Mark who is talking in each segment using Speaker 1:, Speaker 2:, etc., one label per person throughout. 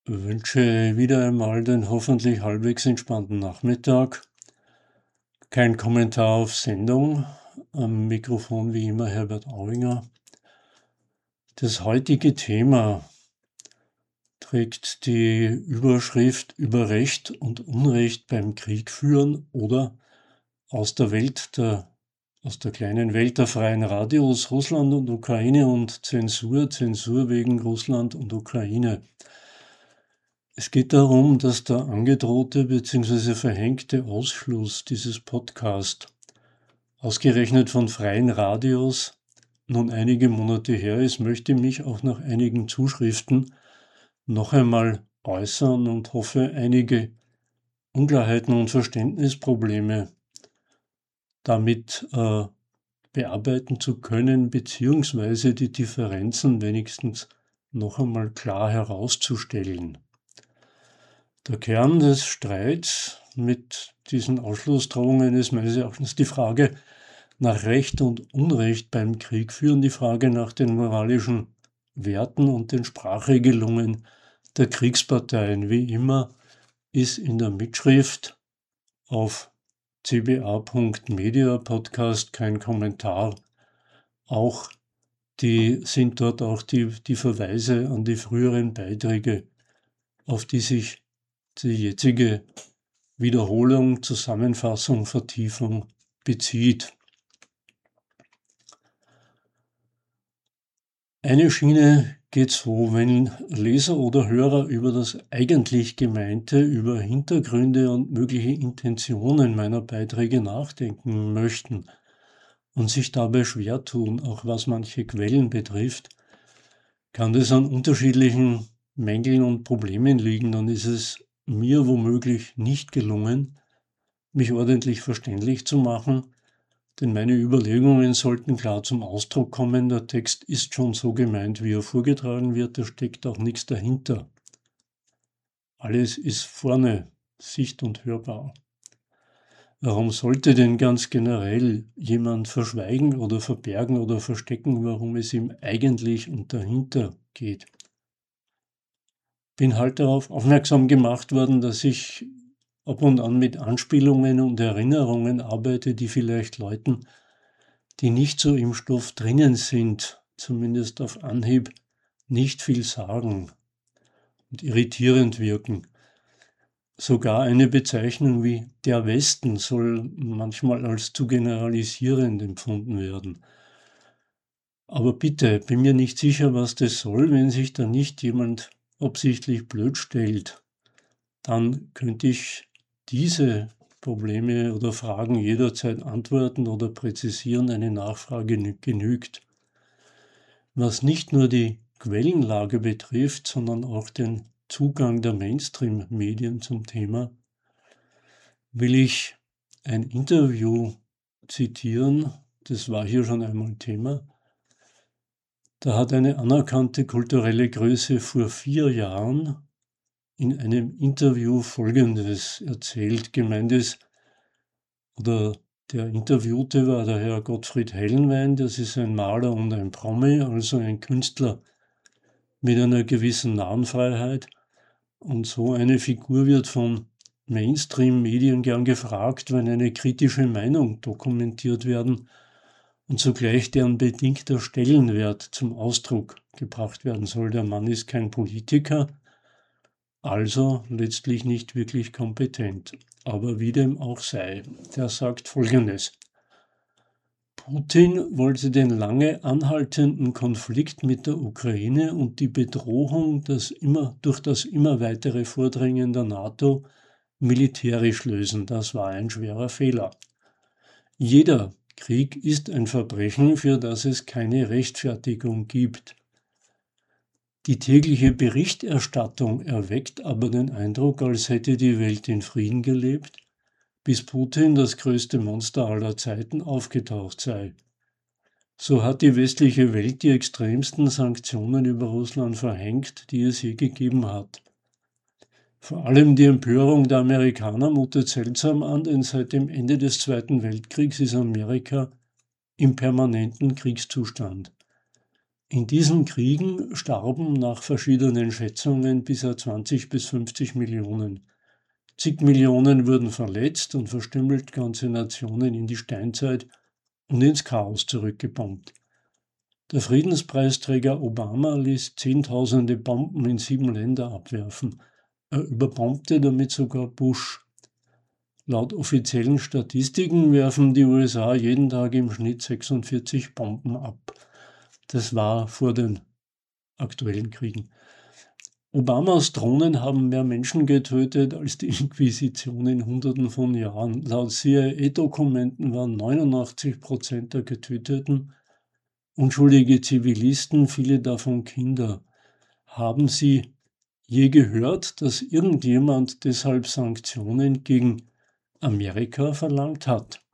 Speaker 1: Wünsche wieder einmal den hoffentlich halbwegs entspannten Nachmittag. Kein Kommentar auf Sendung. Am Mikrofon wie immer Herbert Auinger. Das heutige Thema trägt die Überschrift über Recht und Unrecht beim Krieg führen oder aus der kleinen Welt der freien Radios, Russland und Ukraine und Zensur wegen Russland und Ukraine. Es geht darum, dass der angedrohte bzw. verhängte Ausschluss dieses Podcasts ausgerechnet von freien Radios nun einige Monate her ist, möchte mich auch nach einigen Zuschriften noch einmal äußern und hoffe, einige Unklarheiten und Verständnisprobleme damit bearbeiten zu können, beziehungsweise die Differenzen wenigstens noch einmal klar herauszustellen. Der Kern des Streits mit diesen Ausschlussdrohungen ist meines Erachtens die Frage nach Recht und Unrecht beim Krieg führen, die Frage nach den moralischen Werten und den Sprachregelungen der Kriegsparteien. Wie immer ist in der Mitschrift auf cba.media Podcast kein Kommentar. Sind dort auch die Verweise an die früheren Beiträge, auf die sich die jetzige Wiederholung, Zusammenfassung, Vertiefung bezieht. Eine Schiene geht so, wenn Leser oder Hörer über das eigentlich Gemeinte, über Hintergründe und mögliche Intentionen meiner Beiträge nachdenken möchten und sich dabei schwer tun, auch was manche Quellen betrifft, kann das an unterschiedlichen Mängeln und Problemen liegen. Dann ist es mir womöglich nicht gelungen, mich ordentlich verständlich zu machen, denn meine Überlegungen sollten klar zum Ausdruck kommen. Der Text ist schon so gemeint, wie er vorgetragen wird, da steckt auch nichts dahinter. Alles ist vorne sicht- und hörbar. Warum sollte denn ganz generell jemand verschweigen oder verbergen oder verstecken, warum es ihm eigentlich und dahinter geht? Bin halt darauf aufmerksam gemacht worden, dass ich ab und an mit Anspielungen und Erinnerungen arbeite, die vielleicht Leuten, die nicht so im Stoff drinnen sind, zumindest auf Anhieb, nicht viel sagen und irritierend wirken. Sogar eine Bezeichnung wie der Westen soll manchmal als zu generalisierend empfunden werden. Aber bitte, bin mir nicht sicher, was das soll, wenn sich da nicht jemand absichtlich blöd stellt. Dann könnte ich diese Probleme oder Fragen jederzeit antworten oder präzisieren, eine Nachfrage genügt. Was nicht nur die Quellenlage betrifft, sondern auch den Zugang der Mainstream-Medien zum Thema, will ich ein Interview zitieren, das war hier schon einmal Thema. Da hat eine anerkannte kulturelle Größe vor 4 Jahren in einem Interview Folgendes erzählt. Gemeint ist, oder der Interviewte war der Herr Gottfried Hellenwein, das ist ein Maler und ein Promi, also ein Künstler mit einer gewissen Narrenfreiheit. Und so eine Figur wird von Mainstream-Medien gern gefragt, wenn eine kritische Meinung dokumentiert werden und zugleich deren bedingter Stellenwert zum Ausdruck gebracht werden soll. Der Mann ist kein Politiker, also letztlich nicht wirklich kompetent. Aber wie dem auch sei, der sagt Folgendes. Putin wollte den lange anhaltenden Konflikt mit der Ukraine und die Bedrohung durch das immer weitere Vordringen der NATO militärisch lösen. Das war ein schwerer Fehler. Jeder Krieg ist ein Verbrechen, für das es keine Rechtfertigung gibt. Die tägliche Berichterstattung erweckt aber den Eindruck, als hätte die Welt in Frieden gelebt, bis Putin, das größte Monster aller Zeiten, aufgetaucht sei. So hat die westliche Welt die extremsten Sanktionen über Russland verhängt, die es je gegeben hat. Vor allem die Empörung der Amerikaner mutet seltsam an, denn seit dem Ende des Zweiten Weltkriegs ist Amerika im permanenten Kriegszustand. In diesen Kriegen starben nach verschiedenen Schätzungen bisher 20 bis 50 Millionen. Zig Millionen wurden verletzt und verstümmelt ganze Nationen in die Steinzeit und ins Chaos zurückgebombt. Der Friedenspreisträger Obama ließ Zehntausende Bomben in 7 Länder abwerfen. Er überbombte damit sogar Bush. Laut offiziellen Statistiken werfen die USA jeden Tag im Schnitt 46 Bomben ab. Das war vor den aktuellen Kriegen. Obamas Drohnen haben mehr Menschen getötet als die Inquisition in Hunderten von Jahren. Laut CIA-Dokumenten waren 89% der Getöteten unschuldige Zivilisten, viele davon Kinder. Haben Sie je gehört, dass irgendjemand deshalb Sanktionen gegen Amerika verlangt hat?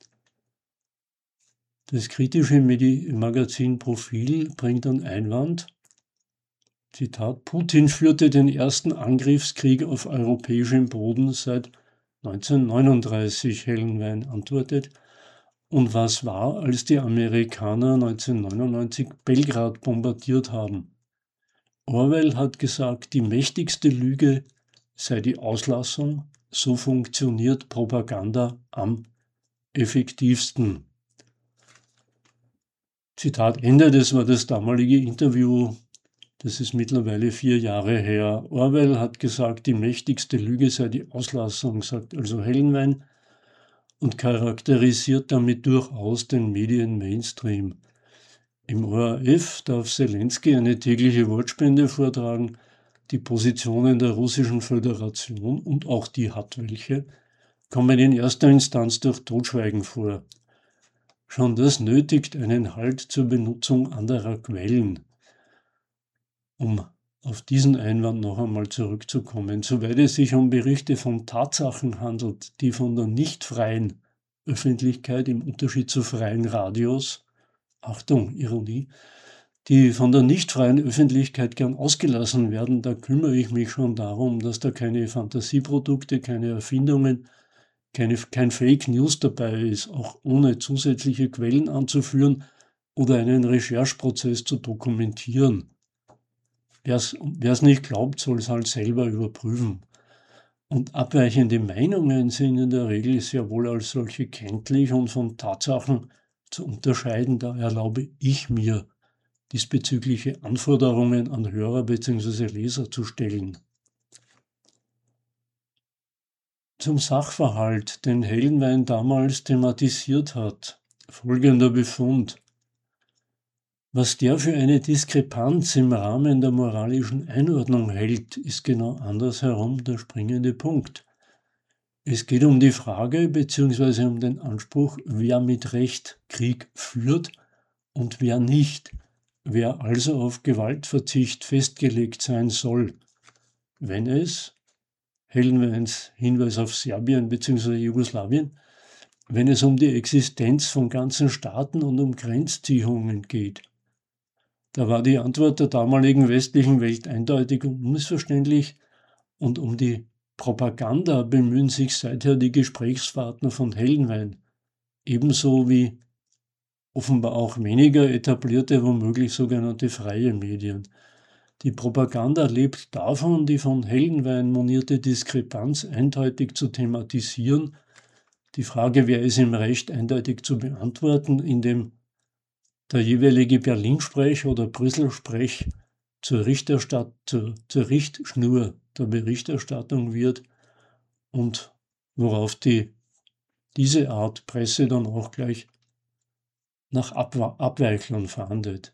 Speaker 1: Das kritische Magazin Profil bringt einen Einwand. Zitat: Putin führte den ersten Angriffskrieg auf europäischem Boden seit 1939, Hellenwein antwortet. Und was war, als die Amerikaner 1999 Belgrad bombardiert haben? Orwell hat gesagt, die mächtigste Lüge sei die Auslassung. So funktioniert Propaganda am effektivsten. Zitat Ende, das war das damalige Interview. Das ist mittlerweile 4 Jahre her. Orwell hat gesagt, die mächtigste Lüge sei die Auslassung, sagt also Hellenwein und charakterisiert damit durchaus den Medien-Mainstream. Im ORF darf Zelensky eine tägliche Wortspende vortragen. Die Positionen der Russischen Föderation, und auch die hat welche, kommen in erster Instanz durch Totschweigen vor. Schon das nötigt einen Halt zur Benutzung anderer Quellen. Um auf diesen Einwand noch einmal zurückzukommen, soweit es sich um Berichte von Tatsachen handelt, die von der nicht freien Öffentlichkeit im Unterschied zu freien Radios, Achtung, Ironie, die von der nicht freien Öffentlichkeit gern ausgelassen werden, da kümmere ich mich schon darum, dass da keine Fantasieprodukte, keine Erfindungen, kein Fake News dabei ist, auch ohne zusätzliche Quellen anzuführen oder einen Rechercheprozess zu dokumentieren. Wer es nicht glaubt, soll es halt selber überprüfen. Und abweichende Meinungen sind in der Regel sehr wohl als solche kenntlich und von Tatsachen zu unterscheiden. Da erlaube ich mir, diesbezügliche Anforderungen an Hörer bzw. Leser zu stellen. Zum Sachverhalt, den Hellenwein damals thematisiert hat. Folgender Befund. Was der für eine Diskrepanz im Rahmen der moralischen Einordnung hält, ist genau andersherum der springende Punkt. Es geht um die Frage bzw. um den Anspruch, wer mit Recht Krieg führt und wer nicht, wer also auf Gewaltverzicht festgelegt sein soll, wenn es, Hellenweins Hinweis auf Serbien bzw. Jugoslawien, wenn es um die Existenz von ganzen Staaten und um Grenzziehungen geht. Da war die Antwort der damaligen westlichen Welt eindeutig und unmissverständlich, und um die Propaganda bemühen sich seither die Gesprächspartner von Hellenwein, ebenso wie offenbar auch weniger etablierte, womöglich sogenannte freie Medien. Die Propaganda lebt davon, die von Hellenwein monierte Diskrepanz eindeutig zu thematisieren, die Frage, wer ist im Recht, eindeutig zu beantworten, indem der jeweilige Berlin-Sprech oder Brüssel-Sprech zur Richtschnur der Berichterstattung wird und worauf diese Art Presse dann auch gleich nach Abweichlern fahndet.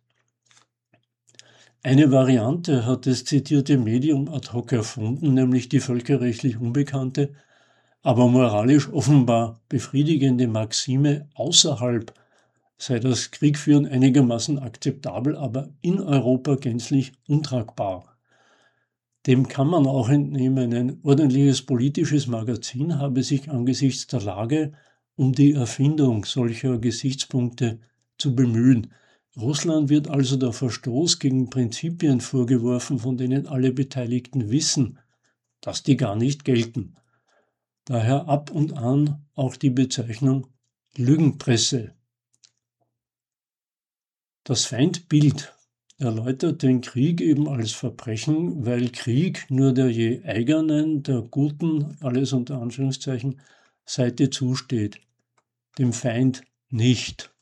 Speaker 1: Eine Variante hat das zitierte Medium ad hoc erfunden, nämlich die völkerrechtlich unbekannte, aber moralisch offenbar befriedigende Maxime, außerhalb sei das Kriegführen einigermaßen akzeptabel, aber in Europa gänzlich untragbar. Dem kann man auch entnehmen, ein ordentliches politisches Magazin habe sich angesichts der Lage um die Erfindung solcher Gesichtspunkte zu bemühen. Russland wird also der Verstoß gegen Prinzipien vorgeworfen, von denen alle Beteiligten wissen, dass die gar nicht gelten. Daher ab und an auch die Bezeichnung Lügenpresse. Das Feindbild erläutert den Krieg eben als Verbrechen, weil Krieg nur der je eigenen, der guten, alles unter Anführungszeichen, Seite zusteht, dem Feind nicht.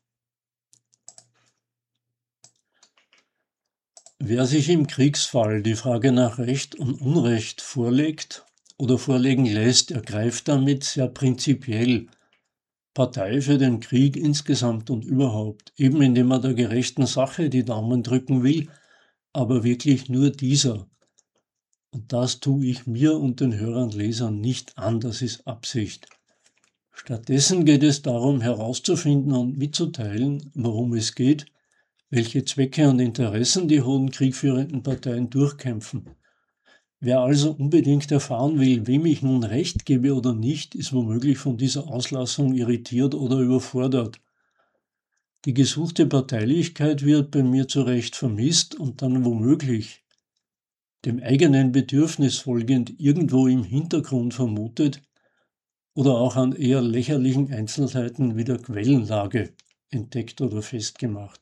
Speaker 1: Wer sich im Kriegsfall die Frage nach Recht und Unrecht vorlegt oder vorlegen lässt, ergreift damit sehr prinzipiell Partei für den Krieg insgesamt und überhaupt, eben indem er der gerechten Sache die Daumen drücken will, aber wirklich nur dieser. Und das tue ich mir und den Hörern und Lesern nicht an, das ist Absicht. Stattdessen geht es darum, herauszufinden und mitzuteilen, worum es geht, welche Zwecke und Interessen die hohen kriegführenden Parteien durchkämpfen. Wer also unbedingt erfahren will, wem ich nun Recht gebe oder nicht, ist womöglich von dieser Auslassung irritiert oder überfordert. Die gesuchte Parteilichkeit wird bei mir zu Recht vermisst und dann womöglich, dem eigenen Bedürfnis folgend, irgendwo im Hintergrund vermutet oder auch an eher lächerlichen Einzelheiten wie der Quellenlage entdeckt oder festgemacht.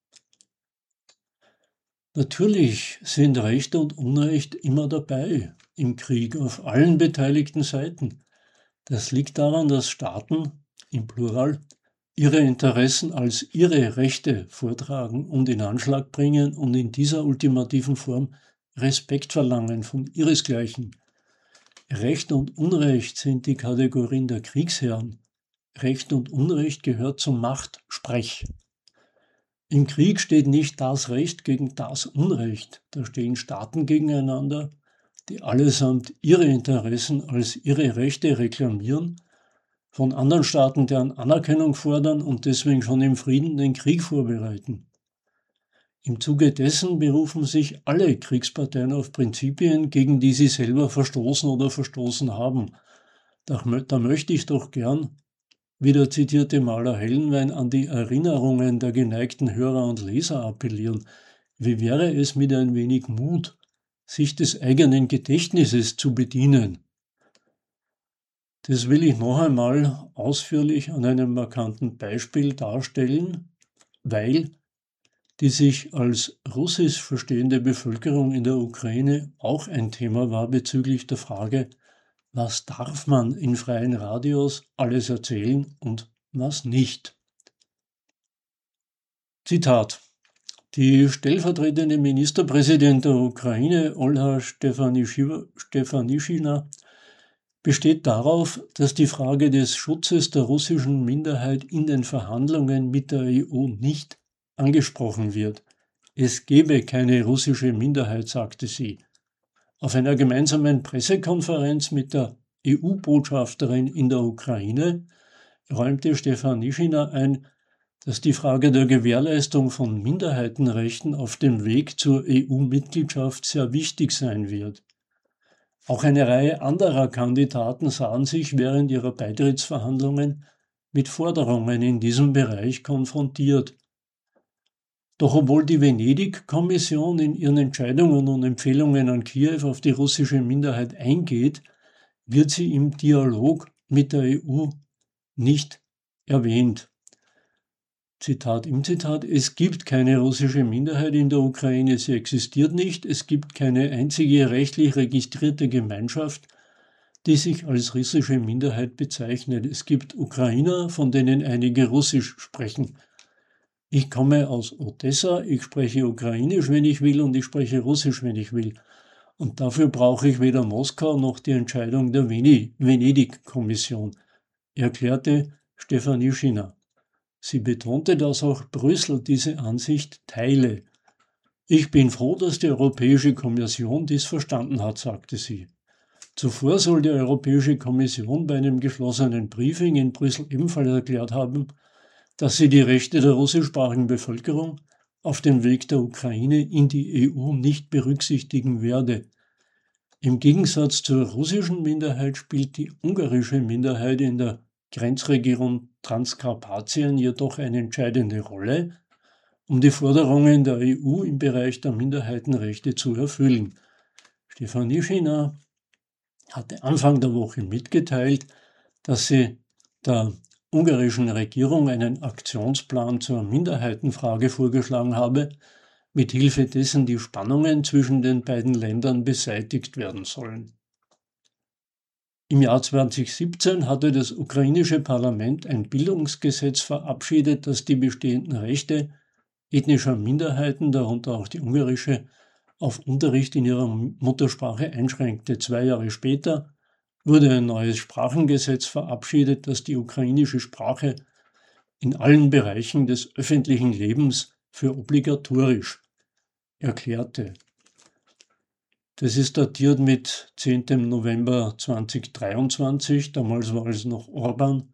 Speaker 1: Natürlich sind Recht und Unrecht immer dabei im Krieg auf allen beteiligten Seiten. Das liegt daran, dass Staaten, im Plural, ihre Interessen als ihre Rechte vortragen und in Anschlag bringen und in dieser ultimativen Form Respekt verlangen von ihresgleichen. Recht und Unrecht sind die Kategorien der Kriegsherren. Recht und Unrecht gehört zum Machtsprech. Im Krieg steht nicht das Recht gegen das Unrecht. Da stehen Staaten gegeneinander, die allesamt ihre Interessen als ihre Rechte reklamieren, von anderen Staaten deren Anerkennung fordern und deswegen schon im Frieden den Krieg vorbereiten. Im Zuge dessen berufen sich alle Kriegsparteien auf Prinzipien, gegen die sie selber verstoßen oder verstoßen haben. Da möchte ich doch gern, wie der zitierte Maler Hellenwein, an die Erinnerungen der geneigten Hörer und Leser appellieren. Wie wäre es mit ein wenig Mut, sich des eigenen Gedächtnisses zu bedienen? Das will ich noch einmal ausführlich an einem markanten Beispiel darstellen, weil die sich als russisch verstehende Bevölkerung in der Ukraine auch ein Thema war bezüglich der Frage, was darf man in freien Radios alles erzählen und was nicht. Zitat: Die stellvertretende Ministerpräsident der Ukraine, Olha Stefanishyna, besteht darauf, dass die Frage des Schutzes der russischen Minderheit in den Verhandlungen mit der EU nicht angesprochen wird. Es gebe keine russische Minderheit, sagte sie. Auf einer gemeinsamen Pressekonferenz mit der EU-Botschafterin in der Ukraine räumte Stefanishyna ein, dass die Frage der Gewährleistung von Minderheitenrechten auf dem Weg zur EU-Mitgliedschaft sehr wichtig sein wird. Auch eine Reihe anderer Kandidaten sahen sich während ihrer Beitrittsverhandlungen mit Forderungen in diesem Bereich konfrontiert. Doch obwohl die Venedig-Kommission in ihren Entscheidungen und Empfehlungen an Kiew auf die russische Minderheit eingeht, wird sie im Dialog mit der EU nicht erwähnt. Zitat im Zitat: Es gibt keine russische Minderheit in der Ukraine, sie existiert nicht, es gibt keine einzige rechtlich registrierte Gemeinschaft, die sich als russische Minderheit bezeichnet. Es gibt Ukrainer, von denen einige Russisch sprechen. Ich komme aus Odessa, ich spreche Ukrainisch, wenn ich will, und ich spreche Russisch, wenn ich will. Und dafür brauche ich weder Moskau noch die Entscheidung der Venedig-Kommission, erklärte Stefanishyna. Sie betonte, dass auch Brüssel diese Ansicht teile. Ich bin froh, dass die Europäische Kommission dies verstanden hat, sagte sie. Zuvor soll die Europäische Kommission bei einem geschlossenen Briefing in Brüssel ebenfalls erklärt haben, dass sie die Rechte der russischsprachigen Bevölkerung auf dem Weg der Ukraine in die EU nicht berücksichtigen werde. Im Gegensatz zur russischen Minderheit spielt die ungarische Minderheit in der Grenzregion Transkarpatien jedoch eine entscheidende Rolle, um die Forderungen der EU im Bereich der Minderheitenrechte zu erfüllen. Stefanishyna hatte Anfang der Woche mitgeteilt, dass sie der ungarischen Regierung einen Aktionsplan zur Minderheitenfrage vorgeschlagen habe, mit Hilfe dessen die Spannungen zwischen den beiden Ländern beseitigt werden sollen. Im Jahr 2017 hatte das ukrainische Parlament ein Bildungsgesetz verabschiedet, das die bestehenden Rechte ethnischer Minderheiten, darunter auch die ungarische, auf Unterricht in ihrer Muttersprache einschränkte. 2 Jahre später wurde ein neues Sprachengesetz verabschiedet, das die ukrainische Sprache in allen Bereichen des öffentlichen Lebens für obligatorisch erklärte. Das ist datiert mit 10. November 2023, damals war es noch Orban,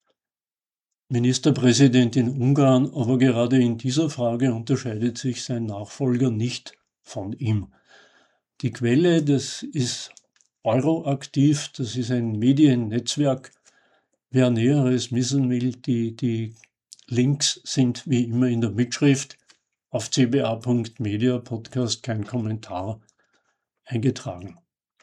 Speaker 1: Ministerpräsident in Ungarn, aber gerade in dieser Frage unterscheidet sich sein Nachfolger nicht von ihm. Die Quelle, das ist Euroaktiv, das ist ein Mediennetzwerk. Wer Näheres wissen will, die Links sind wie immer in der Mitschrift auf cba.media, Podcast, kein Kommentar, eingetragen.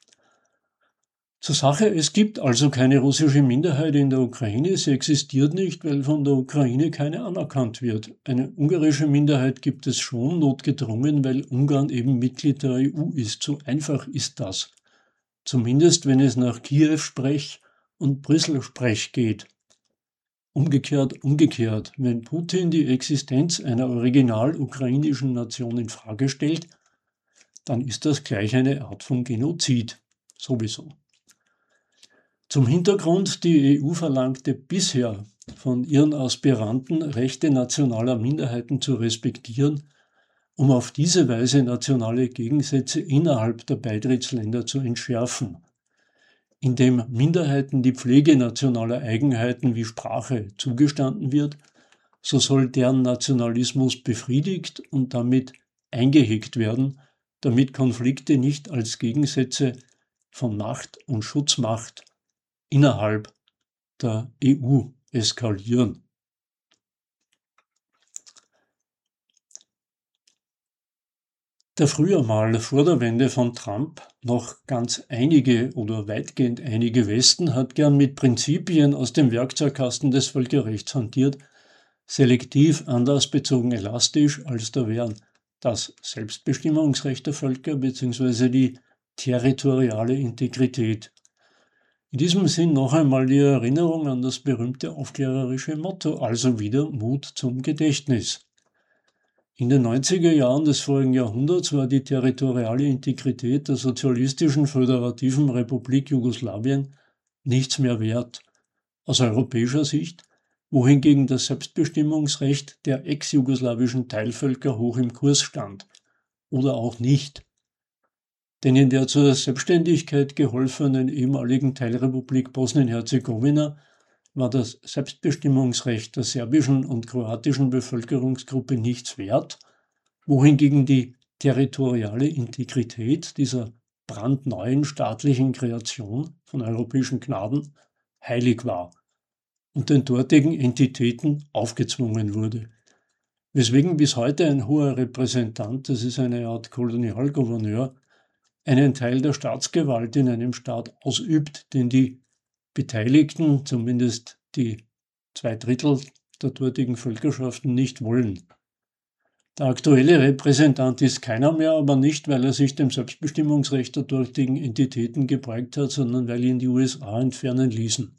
Speaker 1: Zur Sache, es gibt also keine russische Minderheit in der Ukraine. Sie existiert nicht, weil von der Ukraine keine anerkannt wird. Eine ungarische Minderheit gibt es schon, notgedrungen, weil Ungarn eben Mitglied der EU ist. So einfach ist das. Zumindest wenn es nach Kiew-Sprech und Brüssel-Sprech geht. Umgekehrt, wenn Putin die Existenz einer original ukrainischen Nation in Frage stellt, dann ist das gleich eine Art von Genozid. Sowieso. Zum Hintergrund, die EU verlangte bisher von ihren Aspiranten, Rechte nationaler Minderheiten zu respektieren, um auf diese Weise nationale Gegensätze innerhalb der Beitrittsländer zu entschärfen. Indem Minderheiten die Pflege nationaler Eigenheiten wie Sprache zugestanden wird, so soll deren Nationalismus befriedigt und damit eingehegt werden, damit Konflikte nicht als Gegensätze von Macht und Schutzmacht innerhalb der EU eskalieren. Der früher mal vor der Wende von Trump noch ganz einige oder weitgehend einige Westen hat gern mit Prinzipien aus dem Werkzeugkasten des Völkerrechts hantiert, selektiv, anlassbezogen, elastisch, als da wären das Selbstbestimmungsrecht der Völker bzw. die territoriale Integrität. In diesem Sinn noch einmal die Erinnerung an das berühmte aufklärerische Motto, also wieder Mut zum Gedächtnis. In den 90er Jahren des vorigen Jahrhunderts war die territoriale Integrität der sozialistischen föderativen Republik Jugoslawien nichts mehr wert, aus europäischer Sicht, wohingegen das Selbstbestimmungsrecht der ex-jugoslawischen Teilvölker hoch im Kurs stand. Oder auch nicht. Denn in der zur Selbstständigkeit geholfenen ehemaligen Teilrepublik Bosnien-Herzegowina war das Selbstbestimmungsrecht der serbischen und kroatischen Bevölkerungsgruppe nichts wert, wohingegen die territoriale Integrität dieser brandneuen staatlichen Kreation von europäischen Gnaden heilig war und den dortigen Entitäten aufgezwungen wurde. Weswegen bis heute ein hoher Repräsentant, das ist eine Art Kolonialgouverneur, einen Teil der Staatsgewalt in einem Staat ausübt, den die Beteiligten, zumindest die 2/3 der dortigen Völkerschaften, nicht wollen. Der aktuelle Repräsentant ist keiner mehr, aber nicht, weil er sich dem Selbstbestimmungsrecht der dortigen Entitäten gebeugt hat, sondern weil ihn die USA entfernen ließen.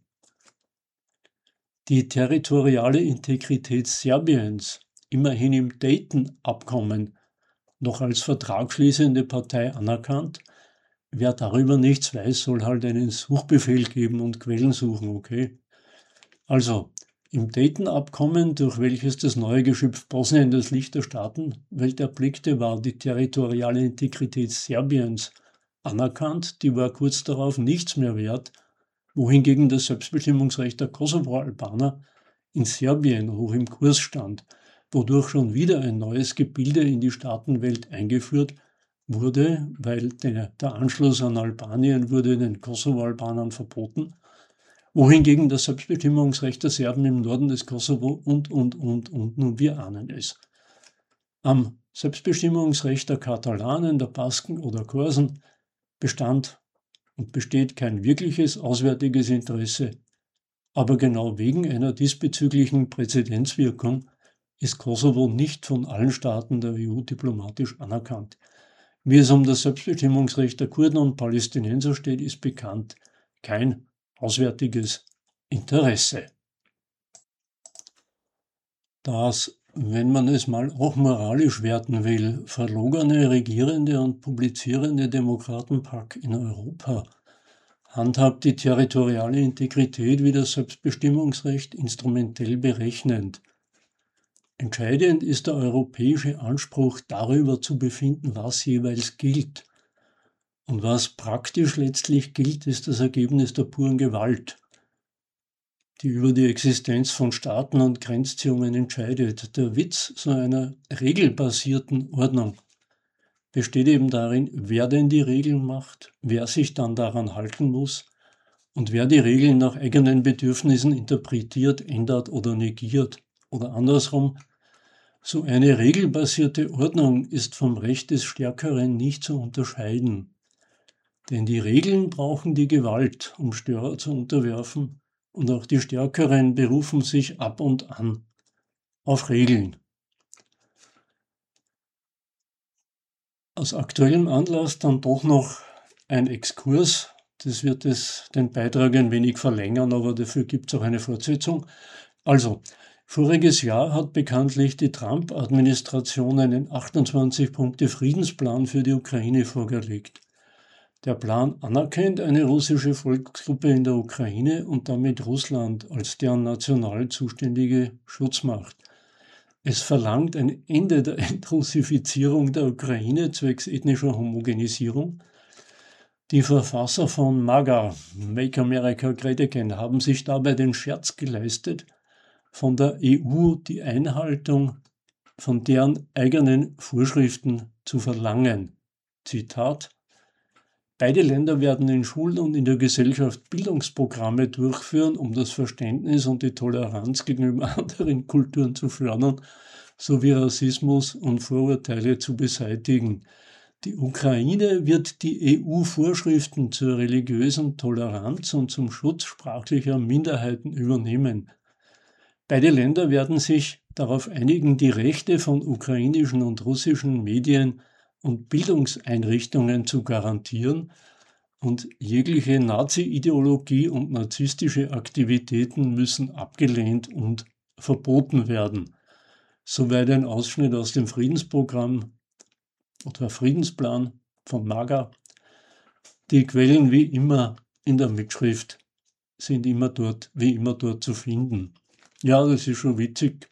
Speaker 1: Die territoriale Integrität Serbiens, immerhin im Dayton-Abkommen, noch als vertragsschließende Partei anerkannt. Wer darüber nichts weiß, soll halt einen Suchbefehl geben und Quellen suchen, okay? Also, im Dayton-Abkommen, durch welches das neue Geschöpf Bosnien das Licht der Staatenwelt erblickte, war die territoriale Integrität Serbiens anerkannt. Die war kurz darauf nichts mehr wert, wohingegen das Selbstbestimmungsrecht der Kosovo-Albaner in Serbien hoch im Kurs stand, wodurch schon wieder ein neues Gebilde in die Staatenwelt eingeführt wurde, weil der Anschluss an Albanien wurde den Kosovo-Albanern verboten, wohingegen das Selbstbestimmungsrecht der Serben im Norden des Kosovo und nun wir ahnen es. Am Selbstbestimmungsrecht der Katalanen, der Basken oder Korsen bestand und besteht kein wirkliches auswärtiges Interesse, aber genau wegen einer diesbezüglichen Präzedenzwirkung ist Kosovo nicht von allen Staaten der EU diplomatisch anerkannt. Wie es um das Selbstbestimmungsrecht der Kurden und Palästinenser steht, ist bekannt. Kein auswärtiges Interesse. Das, wenn man es mal auch moralisch werten will, verlogene regierende und publizierende Demokratenpack in Europa handhabt die territoriale Integrität wie das Selbstbestimmungsrecht instrumentell berechnend. Entscheidend ist der europäische Anspruch, darüber zu befinden, was jeweils gilt. Und was praktisch letztlich gilt, ist das Ergebnis der puren Gewalt, die über die Existenz von Staaten und Grenzziehungen entscheidet. Der Witz so einer regelbasierten Ordnung besteht eben darin, wer denn die Regeln macht, wer sich dann daran halten muss und wer die Regeln nach eigenen Bedürfnissen interpretiert, ändert oder negiert. Oder andersrum, so eine regelbasierte Ordnung ist vom Recht des Stärkeren nicht zu unterscheiden. Denn die Regeln brauchen die Gewalt, um Störer zu unterwerfen, und auch die Stärkeren berufen sich ab und an auf Regeln. Aus aktuellem Anlass dann doch noch ein Exkurs. Das wird den Beitrag ein wenig verlängern, aber dafür gibt es auch eine Fortsetzung. Also, voriges Jahr hat bekanntlich die Trump-Administration einen 28-Punkte-Friedensplan für die Ukraine vorgelegt. Der Plan anerkennt eine russische Volksgruppe in der Ukraine und damit Russland als deren national zuständige Schutzmacht. Es verlangt ein Ende der Entrussifizierung der Ukraine zwecks ethnischer Homogenisierung. Die Verfasser von MAGA, Make America Great Again, haben sich dabei den Scherz geleistet, von der EU die Einhaltung von deren eigenen Vorschriften zu verlangen. Zitat: Beide Länder werden in Schulen und in der Gesellschaft Bildungsprogramme durchführen, um das Verständnis und die Toleranz gegenüber anderen Kulturen zu fördern, sowie Rassismus und Vorurteile zu beseitigen. Die Ukraine wird die EU-Vorschriften zur religiösen Toleranz und zum Schutz sprachlicher Minderheiten übernehmen. Beide Länder werden sich darauf einigen, die Rechte von ukrainischen und russischen Medien und Bildungseinrichtungen zu garantieren, und jegliche Nazi-Ideologie und narzisstische Aktivitäten müssen abgelehnt und verboten werden. Soweit ein Ausschnitt aus dem Friedensprogramm oder Friedensplan von MAGA. Die Quellen wie immer in der Mitschrift sind wie immer dort zu finden. Ja, das ist schon witzig.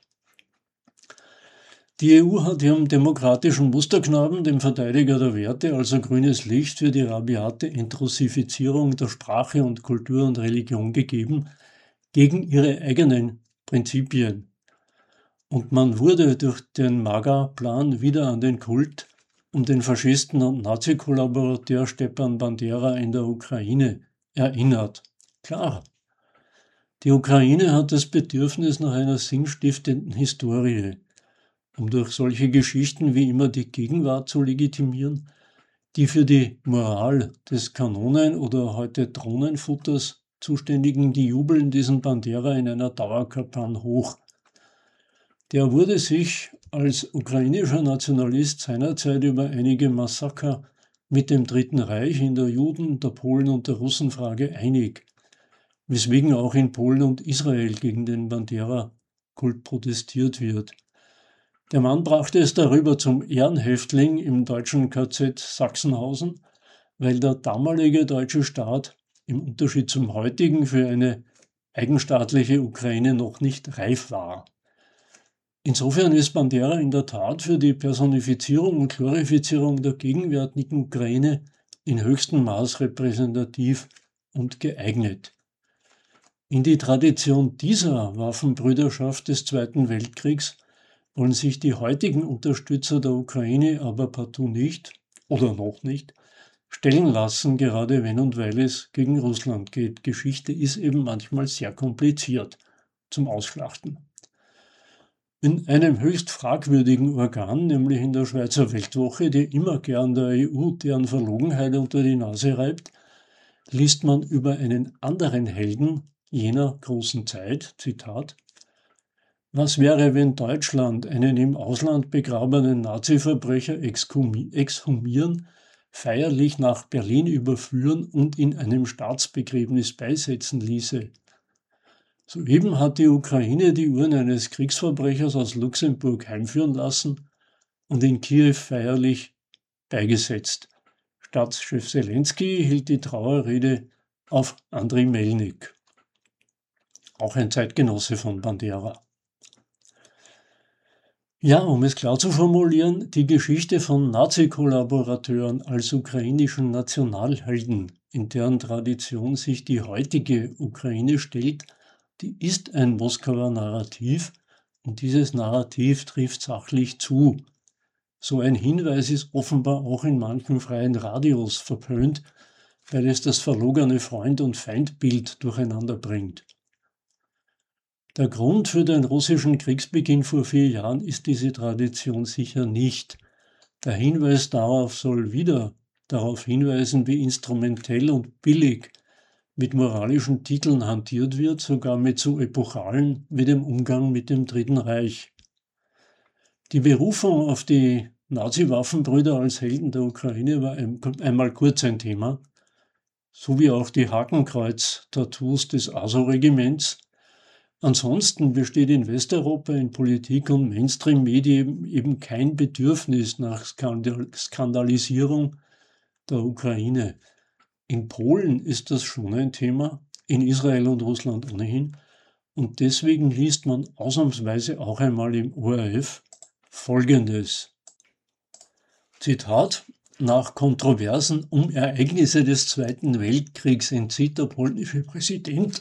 Speaker 1: Die EU hat ihrem demokratischen Musterknaben, dem Verteidiger der Werte, also grünes Licht für die rabiate Entrussifizierung der Sprache und Kultur und Religion gegeben, gegen ihre eigenen Prinzipien. Und man wurde durch den MAGA-Plan wieder an den Kult um den Faschisten und Nazi-Kollaborateur Stepan Bandera in der Ukraine erinnert. Klar, die Ukraine hat das Bedürfnis nach einer sinnstiftenden Historie, um durch solche Geschichten wie immer die Gegenwart zu legitimieren, die für die Moral des Kanonen- oder heute Drohnenfutters Zuständigen, die jubeln diesen Bandera in einer Dauerkampagne hoch. Der wurde sich als ukrainischer Nationalist seinerzeit über einige Massaker mit dem Dritten Reich in der Juden-, der Polen- und der Russenfrage einig, weswegen auch in Polen und Israel gegen den Bandera-Kult protestiert wird. Der Mann brachte es darüber zum Ehrenhäftling im deutschen KZ Sachsenhausen, weil der damalige deutsche Staat im Unterschied zum heutigen für eine eigenstaatliche Ukraine noch nicht reif war. Insofern ist Bandera in der Tat für die Personifizierung und Glorifizierung der gegenwärtigen Ukraine in höchstem Maß repräsentativ und geeignet. In die Tradition dieser Waffenbrüderschaft des Zweiten Weltkriegs wollen sich die heutigen Unterstützer der Ukraine aber partout nicht, oder noch nicht, stellen lassen, gerade wenn und weil es gegen Russland geht. Geschichte ist eben manchmal sehr kompliziert zum Ausschlachten. In einem höchst fragwürdigen Organ, nämlich in der Schweizer Weltwoche, die immer gern der EU deren Verlogenheit unter die Nase reibt, liest man über einen anderen Helden jener großen Zeit, Zitat: Was wäre, wenn Deutschland einen im Ausland begrabenen Nazi-Verbrecher exhumieren, feierlich nach Berlin überführen und in einem Staatsbegräbnis beisetzen ließe? Soeben hat die Ukraine die Uhren eines Kriegsverbrechers aus Luxemburg heimführen lassen und in Kiew feierlich beigesetzt. Staatschef Selenskyj hielt die Trauerrede auf Andriy Melnik, auch ein Zeitgenosse von Bandera. Ja, um es klar zu formulieren, die Geschichte von Nazi-Kollaborateuren als ukrainischen Nationalhelden, in deren Tradition sich die heutige Ukraine stellt, die ist ein Moskauer Narrativ und dieses Narrativ trifft sachlich zu. So ein Hinweis ist offenbar auch in manchen freien Radios verpönt, weil es das verlogene Freund- und Feindbild durcheinander bringt. Der Grund für den russischen Kriegsbeginn vor 4 Jahren ist diese Tradition sicher nicht. Der Hinweis darauf soll wieder darauf hinweisen, wie instrumentell und billig mit moralischen Titeln hantiert wird, sogar mit so epochalen wie dem Umgang mit dem Dritten Reich. Die Berufung auf die Nazi-Waffenbrüder als Helden der Ukraine war einmal kurz ein Thema, so wie auch die Hakenkreuz-Tattoos des ASO-Regiments. Ansonsten besteht in Westeuropa in Politik und Mainstream-Medien eben kein Bedürfnis nach Skandalisierung der Ukraine. In Polen ist das schon ein Thema, in Israel und Russland ohnehin. Und deswegen liest man ausnahmsweise auch einmal im ORF Folgendes. Zitat: Nach Kontroversen um Ereignisse des Zweiten Weltkriegs entzieht der polnische Präsident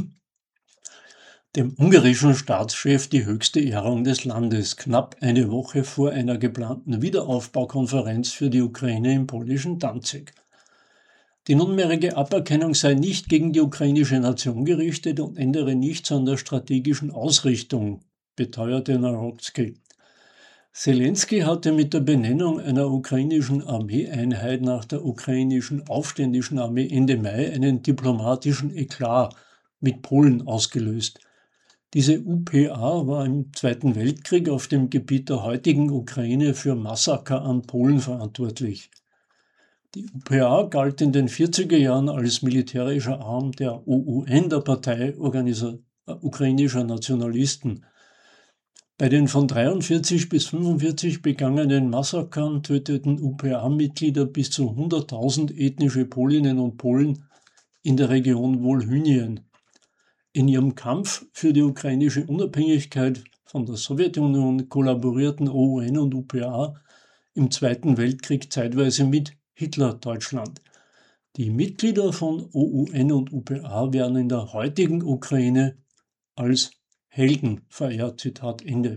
Speaker 1: dem ungarischen Staatschef die höchste Ehrung des Landes, knapp eine Woche vor einer geplanten Wiederaufbaukonferenz für die Ukraine im polnischen Danzig. Die nunmehrige Aberkennung sei nicht gegen die ukrainische Nation gerichtet und ändere nichts an der strategischen Ausrichtung, beteuerte Nawrocki. Selenskyj hatte mit der Benennung einer ukrainischen Armeeeinheit nach der ukrainischen Aufständischen Armee Ende Mai einen diplomatischen Eklat mit Polen ausgelöst. Diese UPA war im Zweiten Weltkrieg auf dem Gebiet der heutigen Ukraine für Massaker an Polen verantwortlich. Die UPA galt in den 40er Jahren als militärischer Arm der OUN, der Partei ukrainischer Nationalisten. Bei den von 43 bis 45 begangenen Massakern töteten UPA-Mitglieder bis zu 100.000 ethnische Polinnen und Polen in der Region Wolhynien. In ihrem Kampf für die ukrainische Unabhängigkeit von der Sowjetunion kollaborierten OUN und UPA im Zweiten Weltkrieg zeitweise mit Hitler-Deutschland. Die Mitglieder von OUN und UPA werden in der heutigen Ukraine als Helden verehrt. Zitat Ende.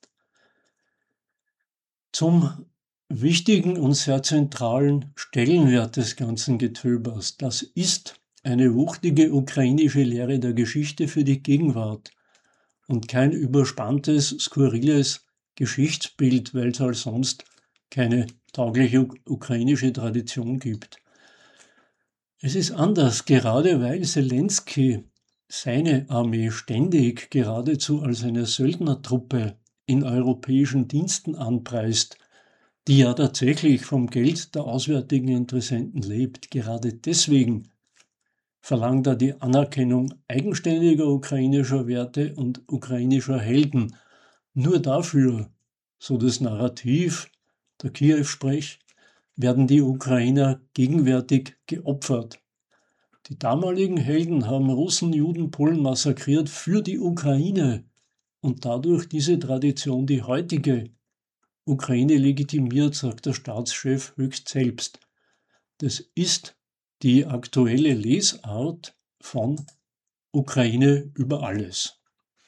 Speaker 1: Zum wichtigen und sehr zentralen Stellenwert des ganzen Getöbers. Das ist eine wuchtige ukrainische Lehre der Geschichte für die Gegenwart und kein überspanntes, skurriles Geschichtsbild, weil es halt sonst keine taugliche ukrainische Tradition gibt. Es ist anders, gerade weil Selenskyj seine Armee ständig geradezu als eine Söldnertruppe in europäischen Diensten anpreist, die ja tatsächlich vom Geld der auswärtigen Interessenten lebt. Gerade deswegen verlangt er die Anerkennung eigenständiger ukrainischer Werte und ukrainischer Helden. Nur dafür, so das Narrativ, der Kiew-Sprech, werden die Ukrainer gegenwärtig geopfert. Die damaligen Helden haben Russen, Juden, Polen massakriert für die Ukraine und dadurch diese Tradition, die heutige Ukraine legitimiert, sagt der Staatschef höchst selbst. Das ist die aktuelle Lesart von Ukraine über alles.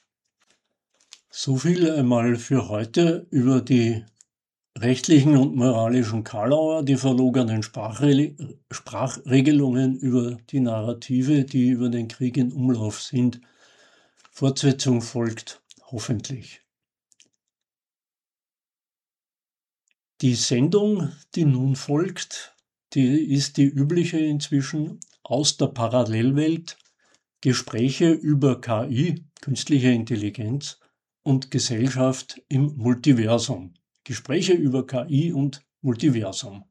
Speaker 1: So viel einmal für heute über die rechtlichen und moralischen Karlauer, die verlogenen Sprachregelungen, über die Narrative, die über den Krieg in Umlauf sind. Fortsetzung folgt hoffentlich. Die Sendung, die nun folgt, die ist die übliche inzwischen aus der Parallelwelt, Gespräche über KI, künstliche Intelligenz und Gesellschaft im Multiversum. Gespräche über KI und Multiversum.